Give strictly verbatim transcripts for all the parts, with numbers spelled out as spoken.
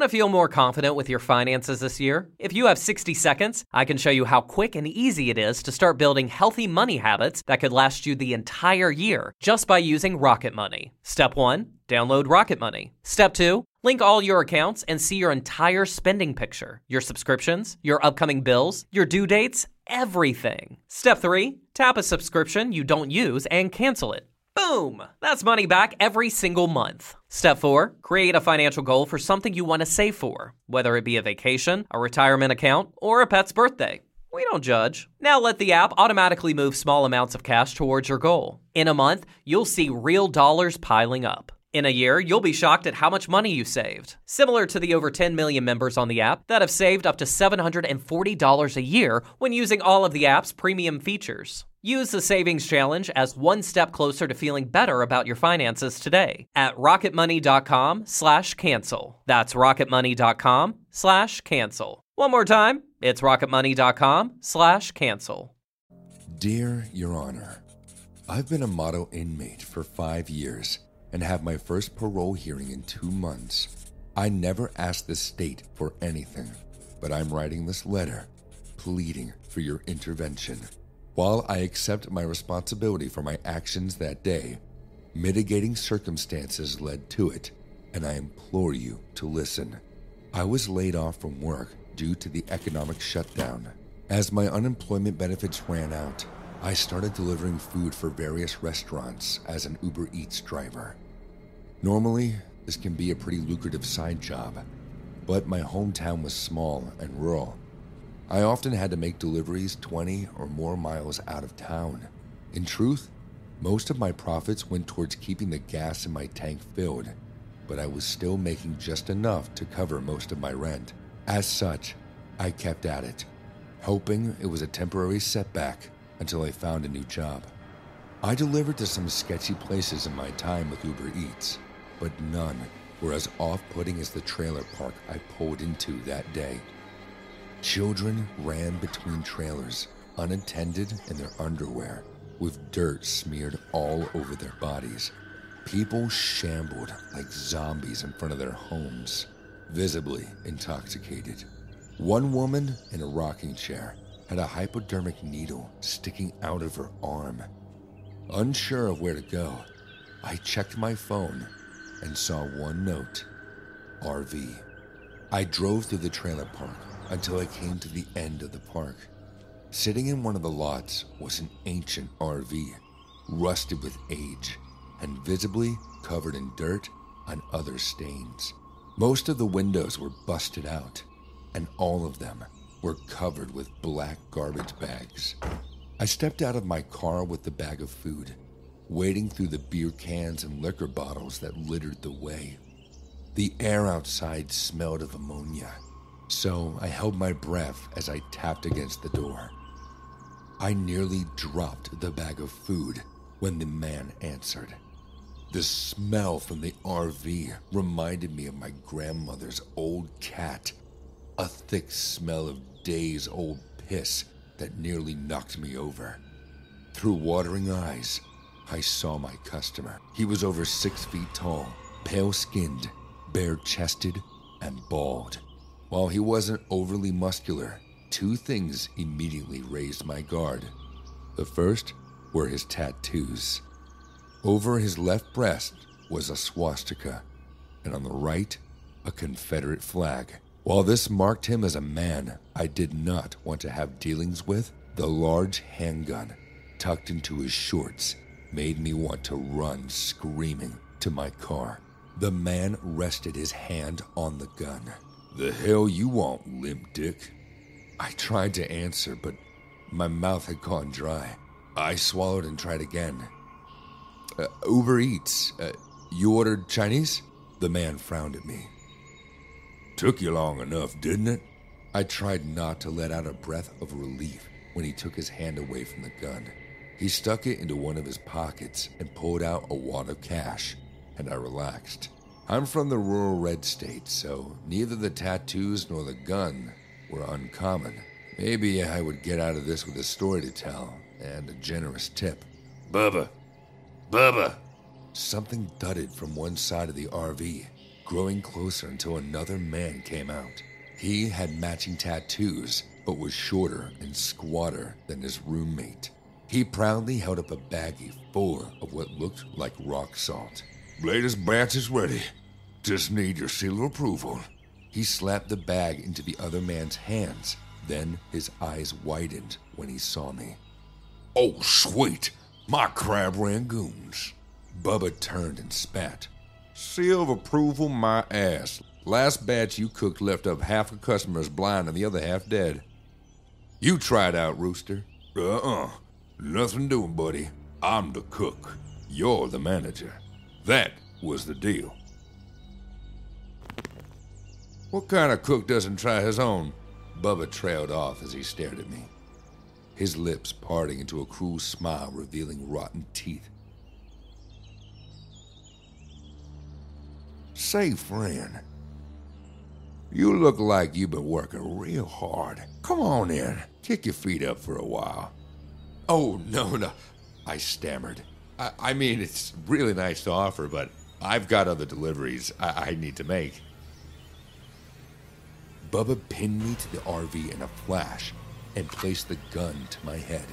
Want to feel more confident with your finances this year? If you have sixty seconds, I can show you how quick and easy it is to start building healthy money habits that could last you the entire year just by using Rocket Money. Step one, download Rocket Money. Step two, link all your accounts and see your entire spending picture, your subscriptions, your upcoming bills, your due dates, everything. Step three, tap a subscription you don't use and cancel it. Boom! That's money back every single month. Step four, create a financial goal for something you want to save for, whether it be a vacation, a retirement account, or a pet's birthday. We don't judge. Now let the app automatically move small amounts of cash towards your goal. In a month, you'll see real dollars piling up. In a year, you'll be shocked at how much money you saved. Similar to the over ten million members on the app that have saved up to seven hundred forty dollars a year when using all of the app's premium features. Use the Savings Challenge as one step closer to feeling better about your finances today at rocketmoney.com slash cancel. That's rocketmoney.com slash cancel. One more time, it's rocketmoney.com slash cancel. Dear Your Honor, I've been a model inmate for five years and have my first parole hearing in two months. I never asked the state for anything, but I'm writing this letter pleading for your intervention. While I accept my responsibility for my actions that day, mitigating circumstances led to it, and I implore you to listen. I was laid off from work due to the economic shutdown. As my unemployment benefits ran out, I started delivering food for various restaurants as an Uber Eats driver. Normally, this can be a pretty lucrative side job, but my hometown was small and rural. I often had to make deliveries twenty or more miles out of town. In truth, most of my profits went towards keeping the gas in my tank filled, but I was still making just enough to cover most of my rent. As such, I kept at it, hoping it was a temporary setback until I found a new job. I delivered to some sketchy places in my time with Uber Eats, but none were as off-putting as the trailer park I pulled into that day. Children ran between trailers, unattended in their underwear, with dirt smeared all over their bodies. People shambled like zombies in front of their homes, visibly intoxicated. One woman in a rocking chair had a hypodermic needle sticking out of her arm. Unsure of where to go, I checked my phone and saw one note, R V. I drove through the trailer park until I came to the end of the park. Sitting in one of the lots was an ancient R V, rusted with age and visibly covered in dirt and other stains. Most of the windows were busted out, and all of them were covered with black garbage bags. I stepped out of my car with the bag of food, wading through the beer cans and liquor bottles that littered the way. The air outside smelled of ammonia, so I held my breath as I tapped against the door. I nearly dropped the bag of food when the man answered. The smell from the R V reminded me of my grandmother's old cat, a thick smell of days-old piss that nearly knocked me over. Through watering eyes, I saw my customer. He was over six feet tall, pale-skinned, bare-chested, and bald. While he wasn't overly muscular, two things immediately raised my guard. The first were his tattoos. Over his left breast was a swastika, and on the right, a Confederate flag. While this marked him as a man I did not want to have dealings with, the large handgun tucked into his shorts made me want to run screaming to my car. The man rested his hand on the gun. "The hell you want, limp dick?" I tried to answer, but my mouth had gone dry. I swallowed and tried again. Uh, Uber Eats. Uh, you ordered Chinese? The man frowned at me. "Took you long enough, didn't it?" I tried not to let out a breath of relief when he took his hand away from the gun. He stuck it into one of his pockets and pulled out a wad of cash, and I relaxed. I'm from the rural red state, so neither the tattoos nor the gun were uncommon. Maybe I would get out of this with a story to tell and a generous tip. "Bubba! Bubba!" Something thudded from one side of the R V. growing closer until another man came out. He had matching tattoos, but was shorter and squatter than his roommate. He proudly held up a baggie full of what looked like rock salt. "Latest batch is ready. Just need your seal of approval." He slapped the bag into the other man's hands. Then his eyes widened when he saw me. "Oh, sweet, my crab rangoons." Bubba turned and spat. "Seal of approval, my ass. Last batch you cooked left up half the customers blind and the other half dead. You tried out, Rooster." "Uh-uh. Nothing doing, buddy. I'm the cook. You're the manager. That was the deal." "What kind of cook doesn't try his own?" Bubba trailed off as he stared at me, his lips parting into a cruel smile revealing rotten teeth. "Say, friend, you look like you've been working real hard. Come on in. Kick your feet up for a while." "Oh, no, no," I stammered. I, I mean, it's really nice to offer, but I've got other deliveries I, I need to make." Bubba pinned me to the R V in a flash and placed the gun to my head.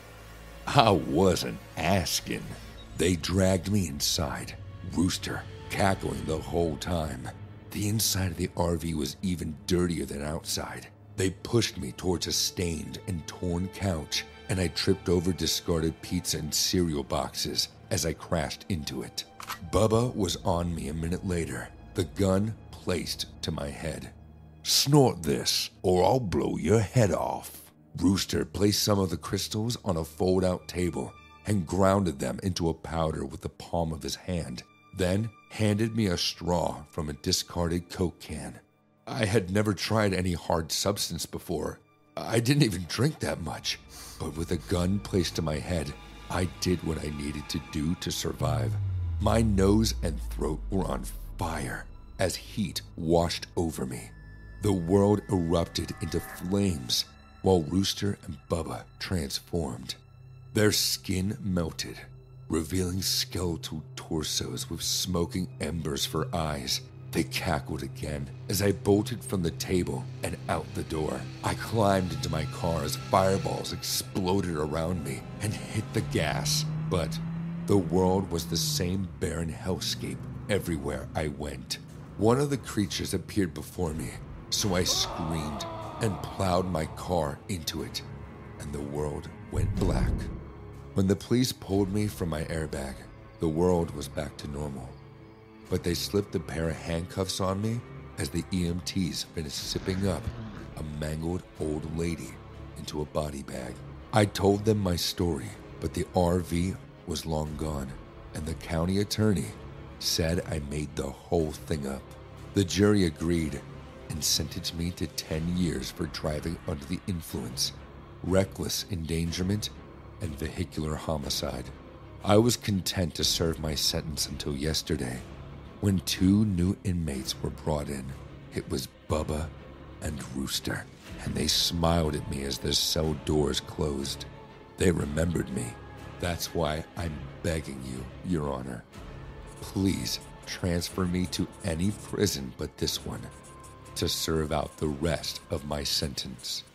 I wasn't asking. They dragged me inside, Rooster cackling the whole time. The inside of the R V was even dirtier than outside. They pushed me towards a stained and torn couch, and I tripped over discarded pizza and cereal boxes as I crashed into it. Bubba was on me a minute later, the gun placed to my head. "Snort this, or I'll blow your head off." Rooster placed some of the crystals on a fold-out table and grounded them into a powder with the palm of his hand, then handed me a straw from a discarded Coke can. I had never tried any hard substance before. I didn't even drink that much, but with a gun placed to my head, I did what I needed to do to survive. My nose and throat were on fire as heat washed over me. The world erupted into flames while Rooster and Bubba transformed. Their skin melted, revealing skeletal torsos with smoking embers for eyes. They cackled again as I bolted from the table and out the door. I climbed into my car as fireballs exploded around me and hit the gas. But the world was the same barren hellscape everywhere I went. One of the creatures appeared before me, so I screamed and plowed my car into it, and the world went black. When the police pulled me from my airbag, the world was back to normal. But they slipped a pair of handcuffs on me as the E M Ts finished zipping up a mangled old lady into a body bag. I told them my story, but the R V was long gone, and the county attorney said I made the whole thing up. The jury agreed and sentenced me to ten years for driving under the influence, reckless endangerment, and vehicular homicide. I was content to serve my sentence until yesterday, when two new inmates were brought in. It was Bubba and Rooster, and they smiled at me as the cell doors closed. They remembered me. That's why I'm begging you, Your Honor. Please transfer me to any prison but this one to serve out the rest of my sentence.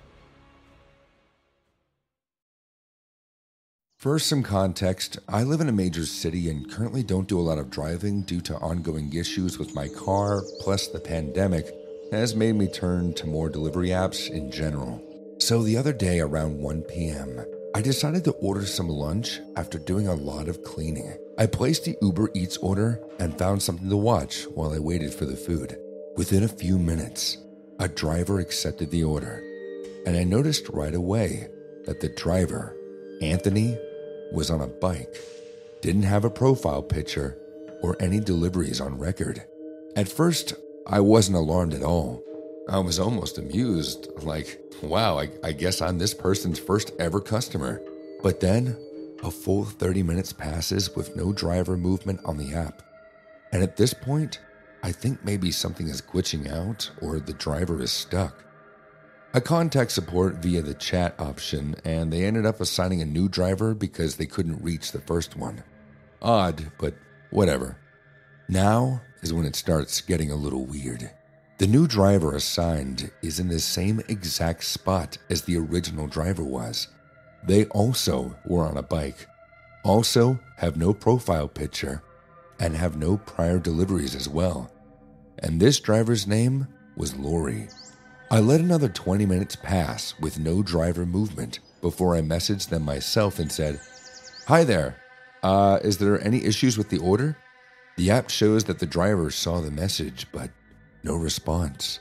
For some context, I live in a major city and currently don't do a lot of driving due to ongoing issues with my car, plus the pandemic has made me turn to more delivery apps in general. So the other day around one p.m., I decided to order some lunch after doing a lot of cleaning. I placed the Uber Eats order and found something to watch while I waited for the food. Within a few minutes, a driver accepted the order, and I noticed right away that the driver, Anthony, was on a bike, didn't have a profile picture or any deliveries on record. At first, I wasn't alarmed at all. I was almost amused, like, wow, I, I guess I'm this person's first ever customer. But then, a full thirty minutes passes with no driver movement on the app. And at this point, I think maybe something is glitching out or the driver is stuck. I contact support via the chat option, and they ended up assigning a new driver because they couldn't reach the first one. Odd, but whatever. Now, is when it starts getting a little weird. The new driver assigned is in the same exact spot as the original driver was. They also were on a bike, also have no profile picture, and have no prior deliveries as well. And this driver's name was Lori. I let another twenty minutes pass with no driver movement before I messaged them myself and said, "Hi there, uh, is there any issues with the order?" The app shows that the driver saw the message, but no response.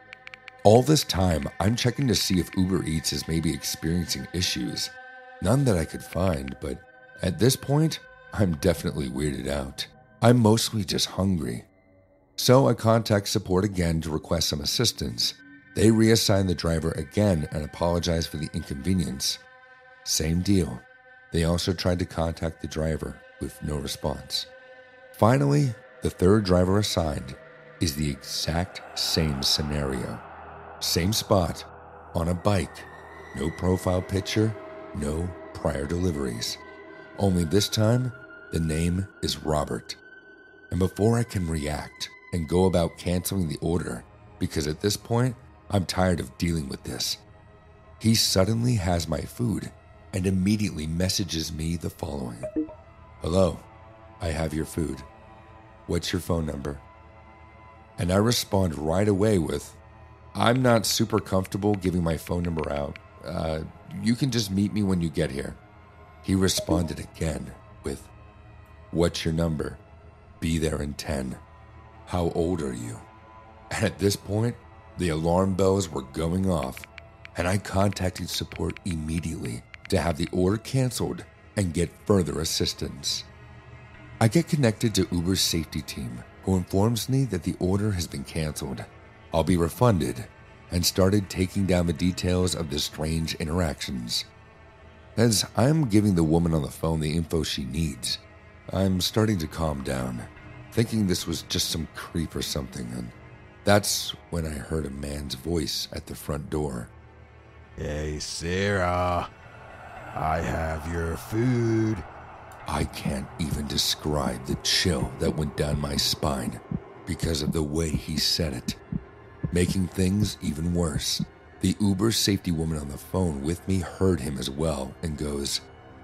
All this time, I'm checking to see if Uber Eats is maybe experiencing issues. None that I could find, but at this point, I'm definitely weirded out. I'm mostly just hungry. So I contact support again to request some assistance. They reassign the driver again and apologize for the inconvenience. Same deal. They also tried to contact the driver with no response. Finally, the third driver assigned is the exact same scenario. Same spot, on a bike, no profile picture, no prior deliveries. Only this time, the name is Robert. And before I can react and go about canceling the order, because at this point, I'm tired of dealing with this, he suddenly has my food and immediately messages me the following. "Hello, I have your food. What's your phone number?" And I respond right away with, "I'm not super comfortable giving my phone number out. Uh, you can just meet me when you get here." He responded again with, "What's your number? Be there in ten. How old are you?" And at this point, the alarm bells were going off, and I contacted support immediately to have the order canceled and get further assistance. I get connected to Uber's safety team, who informs me that the order has been canceled. I'll be refunded, and started taking down the details of the strange interactions. As I'm giving the woman on the phone the info she needs, I'm starting to calm down, thinking this was just some creep or something, and that's when I heard a man's voice at the front door. "Hey, Sarah, I have your food." I can't even describe the chill that went down my spine because of the way he said it. Making things even worse, the Uber safety woman on the phone with me heard him as well and goes,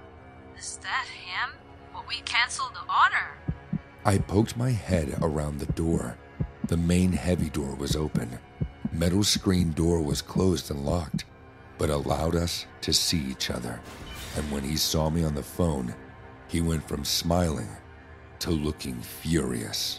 "Is that him? But we canceled the order." I poked my head around the door. The main heavy door was open. Metal screen door was closed and locked, but allowed us to see each other. And when he saw me on the phone, he went from smiling to looking furious.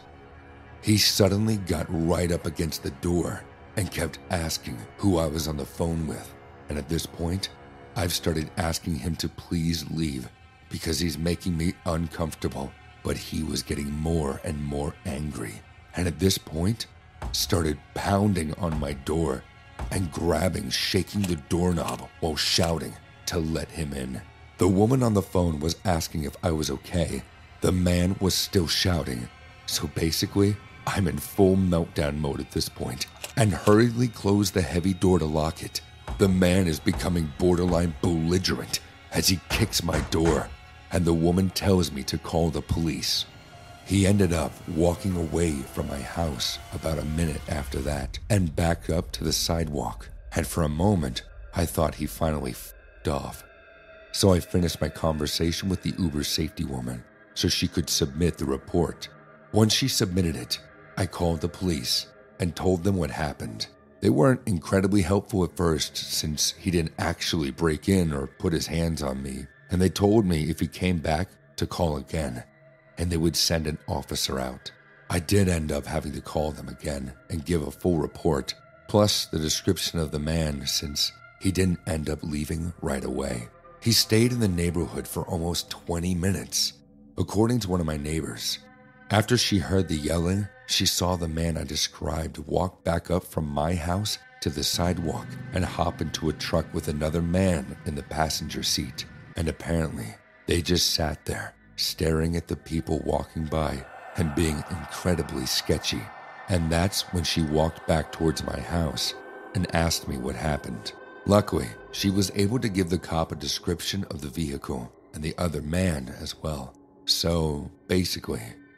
He suddenly got right up against the door and kept asking who I was on the phone with. And at this point, I've started asking him to please leave because he's making me uncomfortable. But he was getting more and more angry. And at this point, started pounding on my door and grabbing, shaking the doorknob while shouting to let him in. The woman on the phone was asking if I was okay. The man was still shouting. So basically, I'm in full meltdown mode at this point and hurriedly closed the heavy door to lock it. The man is becoming borderline belligerent as he kicks my door, and the woman tells me to call the police. He ended up walking away from my house about a minute after that and backed up to the sidewalk. And for a moment, I thought he finally f***ed off. So I finished my conversation with the Uber safety woman so she could submit the report. Once she submitted it, I called the police and told them what happened. They weren't incredibly helpful at first since he didn't actually break in or put his hands on me, and they told me if he came back to call again, and they would send an officer out. I did end up having to call them again and give a full report, plus the description of the man since he didn't end up leaving right away. He stayed in the neighborhood for almost twenty minutes, according to one of my neighbors. After she heard the yelling, she saw the man I described walk back up from my house to the sidewalk and hop into a truck with another man in the passenger seat. And apparently, they just sat there, staring at the people walking by and being incredibly sketchy. And that's when she walked back towards my house and asked me what happened. Luckily, she was able to give the cop a description of the vehicle and the other man as well. So, basically,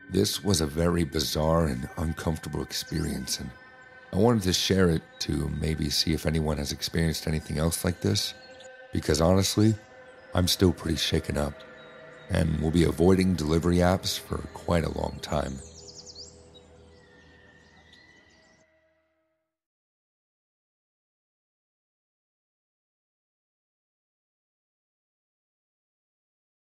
This was a very bizarre and uncomfortable experience, and I wanted to share it to maybe see if anyone has experienced anything else like this, because honestly, I'm still pretty shaken up, and will be avoiding delivery apps for quite a long time.